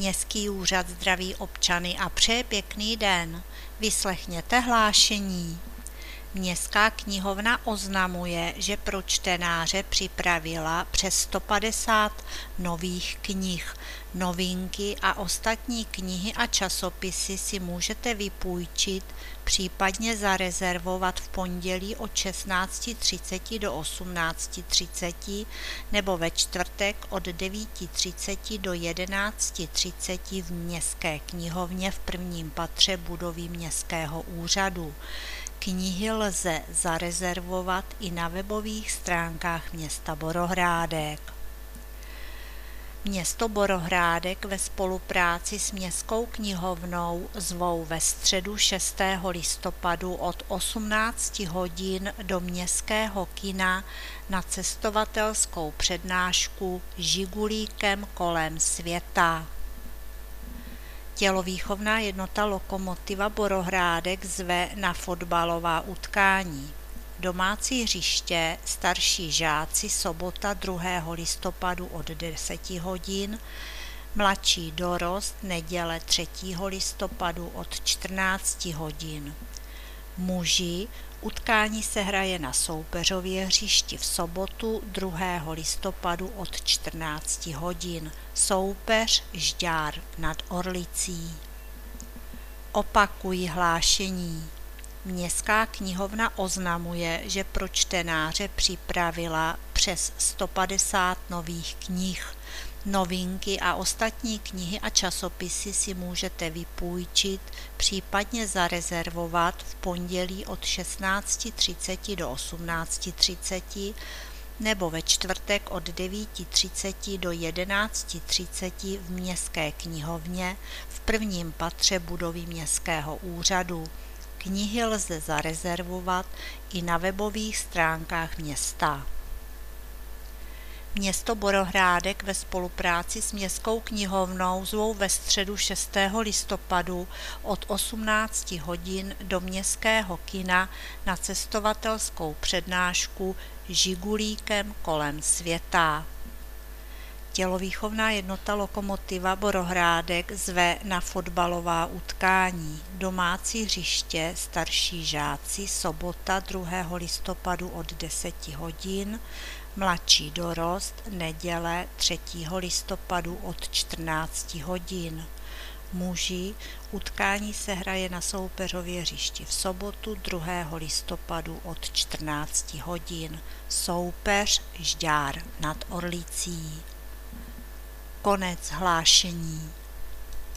Městský úřad zdraví občany a přeje pěkný den. Vyslechněte hlášení. Městská knihovna oznamuje, že pro čtenáře připravila přes 150 nových knih. Novinky a ostatní knihy a časopisy si můžete vypůjčit, případně zarezervovat v pondělí od 16:30 do 18:30 nebo ve čtvrtek od 9:30 do 11:30 v Městské knihovně v prvním patře budovy Městského úřadu. Knihy lze zarezervovat i na webových stránkách města Borohrádek. Město Borohrádek ve spolupráci s Městskou knihovnou zvou ve středu 6. listopadu od 18 hodin do Městského kina na cestovatelskou přednášku Žigulíkem kolem světa. Tělovýchovná jednota Lokomotiva Borohrádek zve na fotbalová utkání. Domácí hřiště, starší žáci, sobota 2. listopadu od 10 hodin, mladší dorost, neděle 3. listopadu od 14 hodin. Muži, utkání se hraje na Soupeřově hřišti v sobotu 2. listopadu od 14 hodin. Soupeř Žďár nad Orlicí. Opakuji hlášení. Městská knihovna oznamuje, že pro čtenáře připravila přes 150 nových knih. Novinky a ostatní knihy a časopisy si můžete vypůjčit, případně zarezervovat v pondělí od 16:30 do 18:30 nebo ve čtvrtek od 9:30 do 11:30 v Městské knihovně v prvním patře budovy Městského úřadu. Knihy lze zarezervovat i na webových stránkách města. Město Borohrádek ve spolupráci s Městskou knihovnou zvou ve středu 6. listopadu od 18 hodin do Městského kina na cestovatelskou přednášku Žigulíkem kolem světa. Tělovýchovná jednota Lokomotiva Borohrádek zve na fotbalová utkání. Domácí hřiště, starší žáci, sobota 2. listopadu od 10 hodin, mladší dorost, neděle 3. listopadu od 14 hodin. Muži, utkání se hraje na Soupeřově hřišti v sobotu 2. listopadu od 14 hodin. Soupeř Žďár nad Orlicí. Konec hlášení.